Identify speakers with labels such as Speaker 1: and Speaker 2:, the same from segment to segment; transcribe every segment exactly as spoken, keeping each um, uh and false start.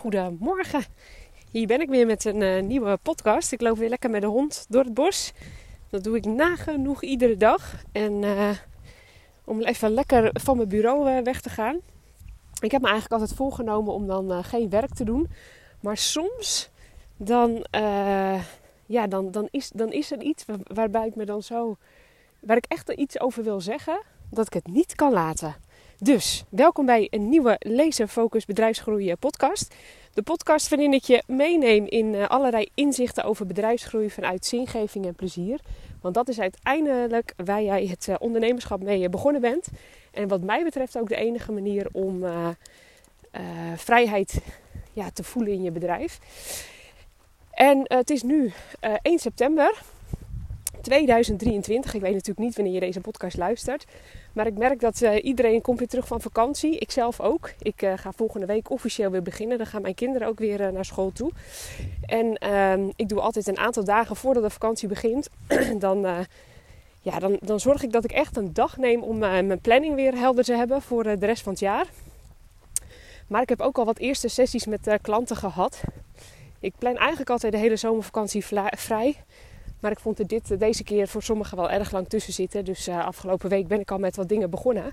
Speaker 1: goedemorgen. Hier ben ik weer met een uh, nieuwe podcast. Ik loop weer lekker met de hond door het bos. Dat doe ik nagenoeg iedere dag. En uh, om even lekker van mijn bureau uh, weg te gaan. Ik heb me eigenlijk altijd voorgenomen om dan uh, geen werk te doen. Maar soms dan, uh, ja, dan, dan, is, dan is er iets waar, waarbij ik me dan zo... waar ik echt iets over wil zeggen, dat ik het niet kan laten. Dus, welkom bij een nieuwe Laser Focus Bedrijfsgroei podcast. De podcast waarin ik je meeneem in uh, allerlei inzichten over bedrijfsgroei vanuit zingeving en plezier. Want dat is uiteindelijk waar jij het uh, ondernemerschap mee begonnen bent. En wat mij betreft ook de enige manier om uh, uh, vrijheid ja, te voelen in je bedrijf. En uh, het is nu uh, één september tweeduizend drieëntwintig. Ik weet natuurlijk niet wanneer je deze podcast luistert. Maar ik merk dat uh, iedereen komt weer terug van vakantie. Ik zelf ook. Ik uh, ga volgende week officieel weer beginnen. Dan gaan mijn kinderen ook weer uh, naar school toe. En uh, ik doe altijd een aantal dagen voordat de vakantie begint. dan, uh, ja, dan, dan zorg ik dat ik echt een dag neem om uh, mijn planning weer helder te hebben voor uh, de rest van het jaar. Maar ik heb ook al wat eerste sessies met uh, klanten gehad. Ik plan eigenlijk altijd de hele zomervakantie vla- vrij. Maar ik vond er dit, deze keer voor sommigen wel erg lang tussen zitten. Dus uh, afgelopen week ben ik al met wat dingen begonnen.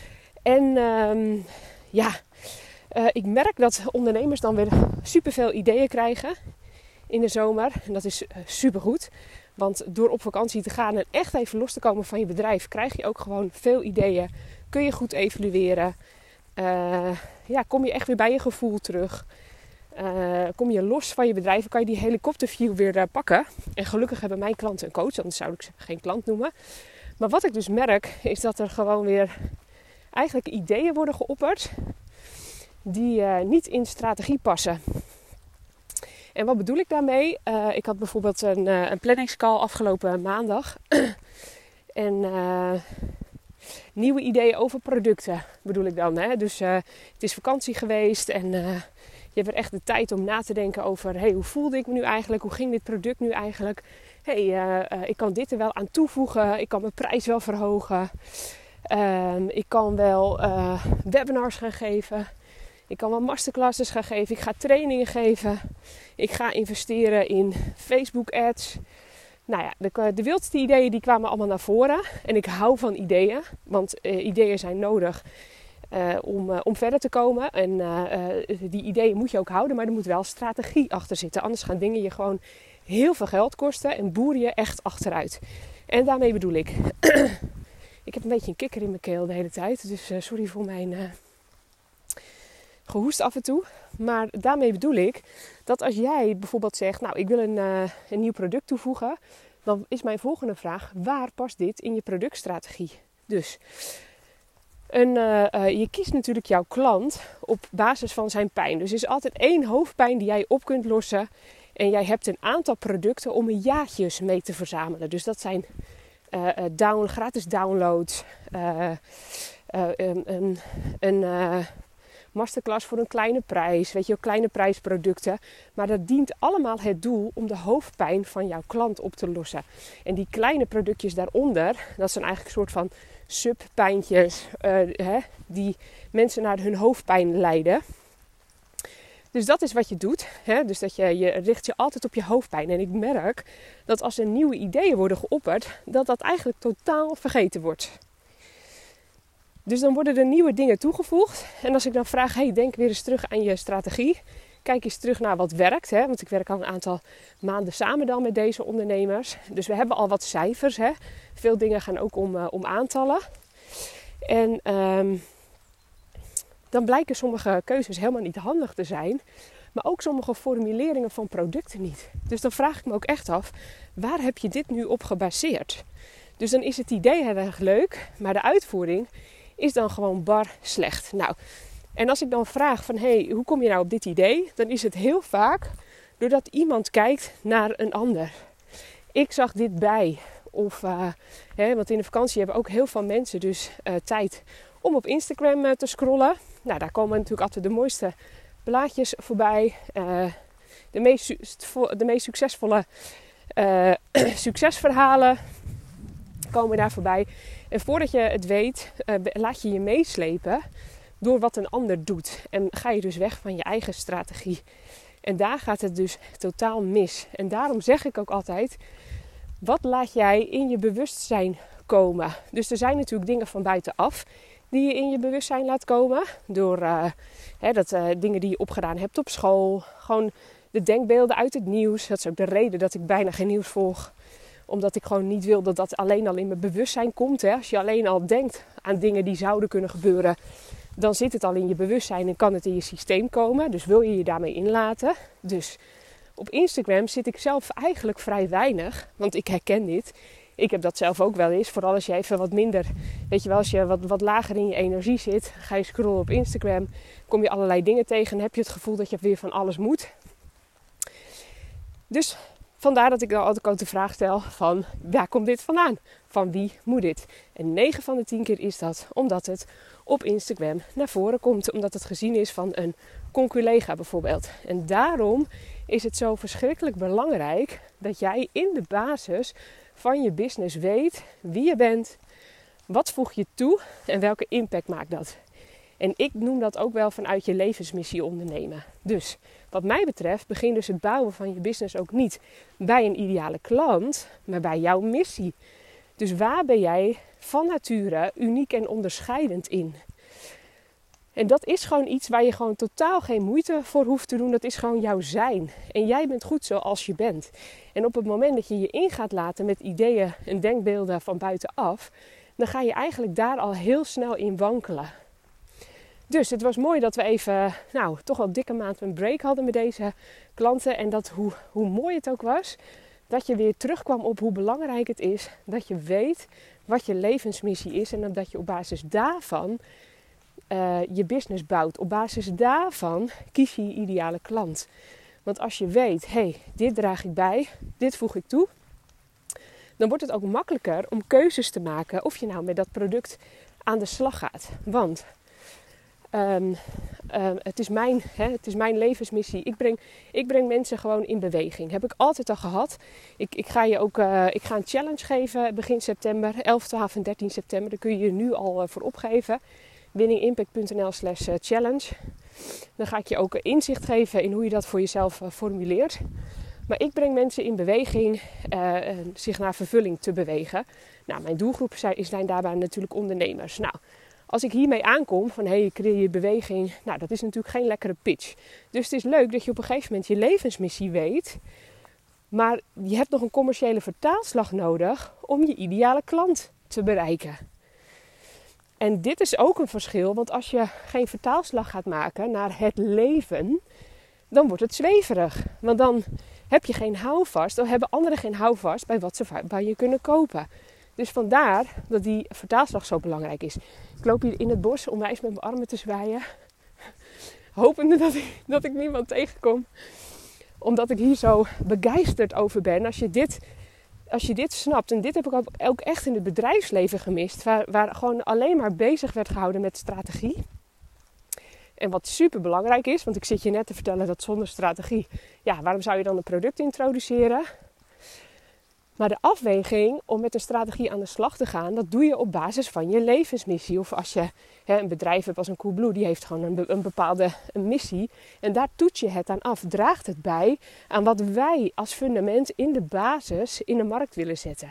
Speaker 1: En um, ja, uh, ik merk dat ondernemers dan weer superveel ideeën krijgen in de zomer. En dat is uh, supergoed. Want door op vakantie te gaan en echt even los te komen van je bedrijf, krijg je ook gewoon veel ideeën. Kun je goed evalueren. Uh, ja, kom je echt weer bij je gevoel terug. Uh, kom je los van je bedrijf, kan je die helikopterview weer uh, pakken. En gelukkig hebben mijn klanten een coach, anders zou ik ze geen klant noemen. Maar wat ik dus merk, is dat er gewoon weer eigenlijk ideeën worden geopperd die uh, niet in strategie passen. En wat bedoel ik daarmee? Uh, ik had bijvoorbeeld een, uh, een planningscall afgelopen maandag. en uh, nieuwe ideeën over producten bedoel ik dan. Hè? Dus uh, het is vakantie geweest en... Uh, Je hebt er echt de tijd om na te denken over... Hey, hoe voelde ik me nu eigenlijk? Hoe ging dit product nu eigenlijk? Hey, uh, uh, ik kan dit er wel aan toevoegen. Ik kan mijn prijs wel verhogen. Uh, ik kan wel uh, webinars gaan geven. Ik kan wel masterclasses gaan geven. Ik ga trainingen geven. Ik ga investeren in Facebook ads. Nou ja, de, de wildste ideeën die kwamen allemaal naar voren. En ik hou van ideeën. Want uh, ideeën zijn nodig... Uh, om, uh, om verder te komen. En uh, uh, die ideeën moet je ook houden, maar er moet wel strategie achter zitten. Anders gaan dingen je gewoon heel veel geld kosten en boer je echt achteruit. En daarmee bedoel ik... ik heb een beetje een kikker in mijn keel de hele tijd. Dus uh, sorry voor mijn uh, gehoest af en toe. Maar daarmee bedoel ik dat als jij bijvoorbeeld zegt... nou, ik wil een, uh, een nieuw product toevoegen... dan is mijn volgende vraag... waar past dit in je productstrategie? Dus... En, uh, uh, je kiest natuurlijk jouw klant op basis van zijn pijn. Dus er is altijd één hoofdpijn die jij op kunt lossen. En jij hebt een aantal producten om een jaartjes mee te verzamelen. Dus dat zijn uh, down, gratis downloads. Uh, uh, een een, een uh, masterclass voor een kleine prijs. Weet je, kleine prijsproducten. Maar dat dient allemaal het doel om de hoofdpijn van jouw klant op te lossen. En die kleine productjes daaronder, dat zijn eigenlijk een soort van... subpijntjes uh, hè, die mensen naar hun hoofdpijn leiden. Dus dat is wat je doet. Hè? Dus dat je, je richt je altijd op je hoofdpijn. En ik merk dat als er nieuwe ideeën worden geopperd, dat dat eigenlijk totaal vergeten wordt. Dus dan worden er nieuwe dingen toegevoegd. En als ik dan vraag, hey, denk weer eens terug aan je strategie. Kijk eens terug naar wat werkt. Hè? Want ik werk al een aantal maanden samen dan met deze ondernemers. Dus we hebben al wat cijfers. Hè? Veel dingen gaan ook om, uh, om aantallen. En um, dan blijken sommige keuzes helemaal niet handig te zijn. Maar ook sommige formuleringen van producten niet. Dus dan vraag ik me ook echt af, waar heb je dit nu op gebaseerd? Dus dan is het idee heel erg leuk, maar de uitvoering is dan gewoon bar slecht. Nou... En als ik dan vraag van, hé, hey, hoe kom je nou op dit idee? Dan is het heel vaak doordat iemand kijkt naar een ander. Ik zag dit bij. Of, uh, hè, want in de vakantie hebben ook heel veel mensen dus uh, tijd om op Instagram uh, te scrollen. Nou, daar komen natuurlijk altijd de mooiste plaatjes voorbij. Uh, de, meest su- de meest succesvolle uh, succesverhalen komen daar voorbij. En voordat je het weet, uh, laat je je meeslepen... door wat een ander doet. En ga je dus weg van je eigen strategie. En daar gaat het dus totaal mis. En daarom zeg ik ook altijd, wat laat jij in je bewustzijn komen? Dus er zijn natuurlijk dingen van buitenaf die je in je bewustzijn laat komen. Door uh, hè, dat, uh, dingen die je opgedaan hebt op school. Gewoon de denkbeelden uit het nieuws. Dat is ook de reden dat ik bijna geen nieuws volg. Omdat ik gewoon niet wil dat dat alleen al in mijn bewustzijn komt. Hè. Als je alleen al denkt aan dingen die zouden kunnen gebeuren, dan zit het al in je bewustzijn en kan het in je systeem komen. Dus wil je je daarmee inlaten. Dus op Instagram zit ik zelf eigenlijk vrij weinig. Want ik herken dit. Ik heb dat zelf ook wel eens. Vooral als je even wat minder, weet je wel, als je wat, wat lager in je energie zit. Ga je scrollen op Instagram. Kom je allerlei dingen tegen en heb je het gevoel dat je weer van alles moet. Dus vandaar dat ik dan altijd ook de vraag stel van, waar komt dit vandaan? Van wie moet dit? En negen van de tien keer is dat omdat het op Instagram naar voren komt. Omdat het gezien is van een conculega bijvoorbeeld. En daarom is het zo verschrikkelijk belangrijk dat jij in de basis van je business weet wie je bent, wat voeg je toe en welke impact maakt dat. En ik noem dat ook wel vanuit je levensmissie ondernemen. Dus wat mij betreft begint dus het bouwen van je business ook niet bij een ideale klant, maar bij jouw missie. Dus waar ben jij van nature uniek en onderscheidend in? En dat is gewoon iets waar je gewoon totaal geen moeite voor hoeft te doen. Dat is gewoon jouw zijn. En jij bent goed zoals je bent. En op het moment dat je je in gaat laten met ideeën en denkbeelden van buitenaf, dan ga je eigenlijk daar al heel snel in wankelen. Dus het was mooi dat we even, nou, toch wel dikke maand een break hadden met deze klanten. En dat hoe, hoe mooi het ook was, dat je weer terugkwam op hoe belangrijk het is dat je weet wat je levensmissie is. En dat je op basis daarvan uh, je business bouwt. Op basis daarvan kies je je ideale klant. Want als je weet, hé, hey, dit draag ik bij, dit voeg ik toe, dan wordt het ook makkelijker om keuzes te maken of je nou met dat product aan de slag gaat. Want Um, um, het, is mijn, hè, het is mijn levensmissie. Ik breng, ik breng mensen gewoon in beweging. Heb ik altijd al gehad. Ik, ik ga je ook uh, ik ga een challenge geven begin september. elf, twaalf en dertien september. Daar kun je je nu al uh, voor opgeven. winningimpact.nl slash challenge. Dan ga ik je ook inzicht geven in hoe je dat voor jezelf uh, formuleert. Maar ik breng mensen in beweging uh, zich naar vervulling te bewegen. Nou, mijn doelgroep zijn, zijn daarbij natuurlijk ondernemers. Nou, als ik hiermee aankom van hé, hey, creëer je beweging. Nou, dat is natuurlijk geen lekkere pitch. Dus het is leuk dat je op een gegeven moment je levensmissie weet. Maar je hebt nog een commerciële vertaalslag nodig om je ideale klant te bereiken. En dit is ook een verschil. Want als je geen vertaalslag gaat maken naar het leven, dan wordt het zweverig. Want dan heb je geen houvast. Dan hebben anderen geen houvast bij wat ze bij je kunnen kopen. Dus vandaar dat die vertaalslag zo belangrijk is. Ik loop hier in het bos onwijs met mijn armen te zwaaien. Hopende dat ik, dat ik niemand tegenkom. Omdat ik hier zo begeisterd over ben. Als je dit, als je dit snapt. En dit heb ik ook echt in het bedrijfsleven gemist. Waar, waar gewoon alleen maar bezig werd gehouden met strategie. En wat super belangrijk is. Want ik zit je net te vertellen dat zonder strategie. Ja, waarom zou je dan een product introduceren? Maar de afweging om met een strategie aan de slag te gaan, dat doe je op basis van je levensmissie. Of als je hè, een bedrijf hebt als een Coolblue, die heeft gewoon een, een bepaalde een missie. En daar toets je het aan af. Draagt het bij aan wat wij als fundament in de basis in de markt willen zetten.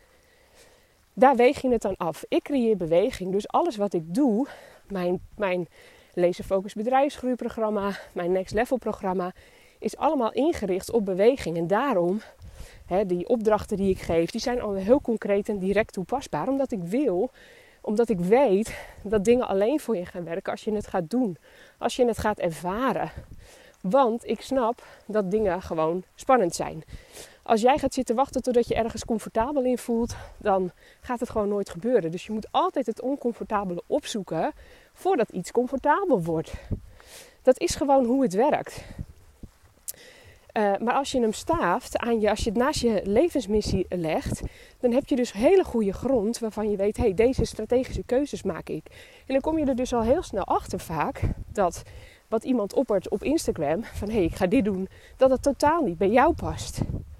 Speaker 1: Daar weeg je het dan af. Ik creëer beweging, dus alles wat ik doe, mijn, mijn Laser Focus bedrijfsgroeiprogramma, mijn Next Level programma, is allemaal ingericht op beweging. En daarom, hè, die opdrachten die ik geef, die zijn al heel concreet en direct toepasbaar. Omdat ik wil, omdat ik weet dat dingen alleen voor je gaan werken als je het gaat doen. Als je het gaat ervaren. Want ik snap dat dingen gewoon spannend zijn. Als jij gaat zitten wachten totdat je ergens comfortabel in voelt, dan gaat het gewoon nooit gebeuren. Dus je moet altijd het oncomfortabele opzoeken voordat iets comfortabel wordt. Dat is gewoon hoe het werkt. Uh, maar als je hem staaft, aan je, als je het naast je levensmissie legt, dan heb je dus hele goede grond waarvan je weet, hé, hey, deze strategische keuzes maak ik. En dan kom je er dus al heel snel achter vaak dat wat iemand oppert op Instagram, van hé, hey, ik ga dit doen, dat het totaal niet bij jou past.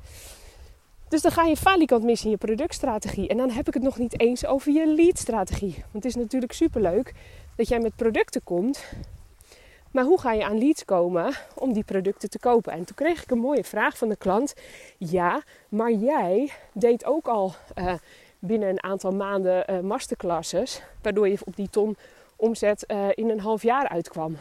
Speaker 1: Dus dan ga je falikant mis in je productstrategie. En dan heb ik het nog niet eens over je leadstrategie. Want het is natuurlijk superleuk dat jij met producten komt. Maar hoe ga je aan leads komen om die producten te kopen? En toen kreeg ik een mooie vraag van de klant. Ja, maar jij deed ook al uh, binnen een aantal maanden uh, masterclasses, waardoor je op die ton omzet uh, in een half jaar uitkwam.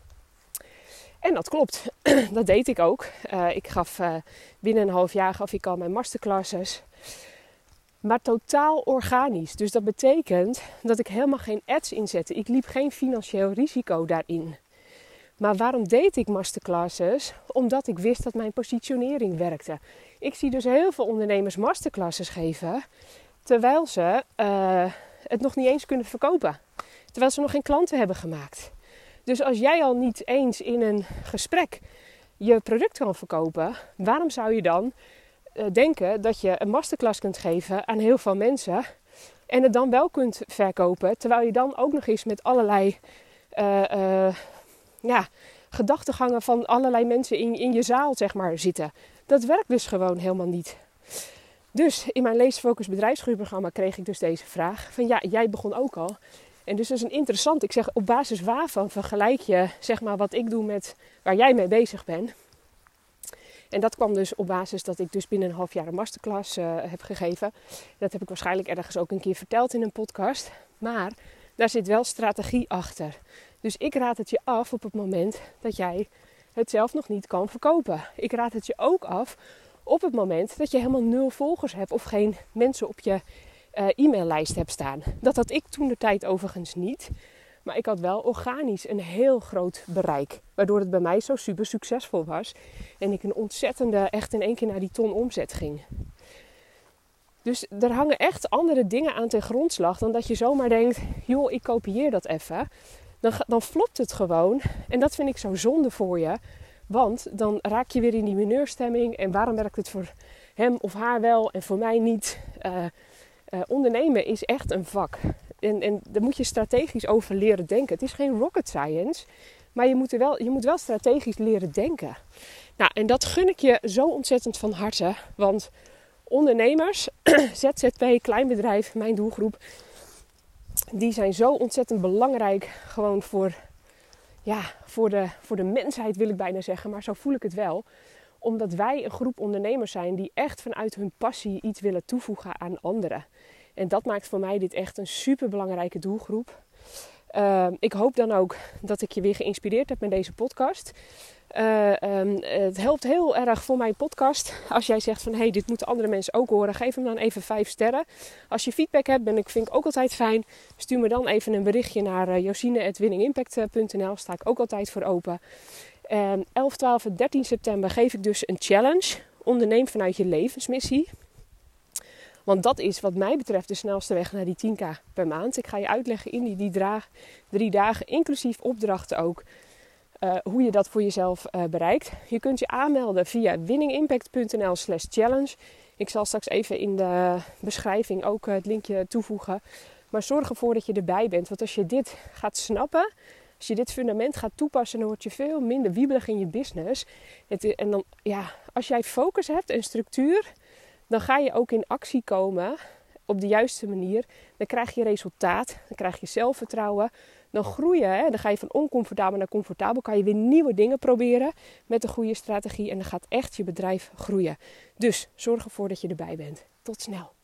Speaker 1: En dat klopt, dat deed ik ook. Uh, ik gaf uh, binnen een half jaar gaf ik al mijn masterclasses. Maar totaal organisch. Dus dat betekent dat ik helemaal geen ads inzette. Ik liep geen financieel risico daarin. Maar waarom deed ik masterclasses? Omdat ik wist dat mijn positionering werkte. Ik zie dus heel veel ondernemers masterclasses geven, terwijl ze uh, het nog niet eens kunnen verkopen. Terwijl ze nog geen klanten hebben gemaakt. Dus als jij al niet eens in een gesprek je product kan verkopen, waarom zou je dan uh, denken dat je een masterclass kunt geven aan heel veel mensen en het dan wel kunt verkopen, terwijl je dan ook nog eens met allerlei uh, uh, ja, gedachtegangen van allerlei mensen in, in je zaal zeg maar, zitten. Dat werkt dus gewoon helemaal niet. Dus in mijn Leesfocus bedrijfsgroeiprogramma kreeg ik dus deze vraag van ja, jij begon ook al. En dus dat is een interessant, ik zeg op basis waarvan vergelijk je zeg maar wat ik doe met waar jij mee bezig bent. En dat kwam dus op basis dat ik dus binnen een half jaar een masterclass uh, heb gegeven. Dat heb ik waarschijnlijk ergens ook een keer verteld in een podcast. Maar daar zit wel strategie achter. Dus ik raad het je af op het moment dat jij het zelf nog niet kan verkopen. Ik raad het je ook af op het moment dat je helemaal nul volgers hebt of geen mensen op je uh, e-maillijst hebt staan. Dat had ik toen de tijd overigens niet. Maar ik had wel organisch een heel groot bereik. Waardoor het bij mij zo super succesvol was. En ik een ontzettende, echt in één keer naar die ton omzet ging. Dus er hangen echt andere dingen aan ten grondslag dan dat je zomaar denkt, joh, ik kopieer dat even. Dan, dan flopt het gewoon. En dat vind ik zo zonde voor je. Want dan raak je weer in die mineurstemming. En waarom werkt het voor hem of haar wel en voor mij niet? Uh, uh, ondernemen is echt een vak. En, en daar moet je strategisch over leren denken. Het is geen rocket science. Maar je moet, er wel, je moet wel strategisch leren denken. Nou, en dat gun ik je zo ontzettend van harte. Want ondernemers, Z Z P, kleinbedrijf, mijn doelgroep, die zijn zo ontzettend belangrijk gewoon voor, ja, voor, de, voor de mensheid wil ik bijna zeggen. Maar zo voel ik het wel. Omdat wij een groep ondernemers zijn die echt vanuit hun passie iets willen toevoegen aan anderen. En dat maakt voor mij dit echt een super belangrijke doelgroep. Uh, ik hoop dan ook dat ik je weer geïnspireerd heb met deze podcast. Uh, um, het helpt heel erg voor mijn podcast. Als jij zegt van, hey, dit moeten andere mensen ook horen. Geef hem dan even vijf sterren. Als je feedback hebt, ben ik, vind ik ook altijd fijn. Stuur me dan even een berichtje naar uh, josine at winning impact punt n l. Sta ik ook altijd voor open. Uh, elf, twaalf en dertien september geef ik dus een challenge. Onderneem vanuit je levensmissie. Want dat is wat mij betreft de snelste weg naar die tien k per maand. Ik ga je uitleggen in die, die draag, drie dagen, inclusief opdrachten ook, uh, hoe je dat voor jezelf uh, bereikt. Je kunt je aanmelden via winning impact punt n l slash challenge. Ik zal straks even in de beschrijving ook uh, het linkje toevoegen. Maar zorg ervoor dat je erbij bent. Want als je dit gaat snappen, als je dit fundament gaat toepassen, dan word je veel minder wiebelig in je business. Het, en dan, ja, als jij focus hebt en structuur, dan ga je ook in actie komen op de juiste manier. Dan krijg je resultaat, dan krijg je zelfvertrouwen. Dan groei je, hè? Dan ga je van oncomfortabel naar comfortabel. Kan je weer nieuwe dingen proberen met een goede strategie. En dan gaat echt je bedrijf groeien. Dus zorg ervoor dat je erbij bent. Tot snel.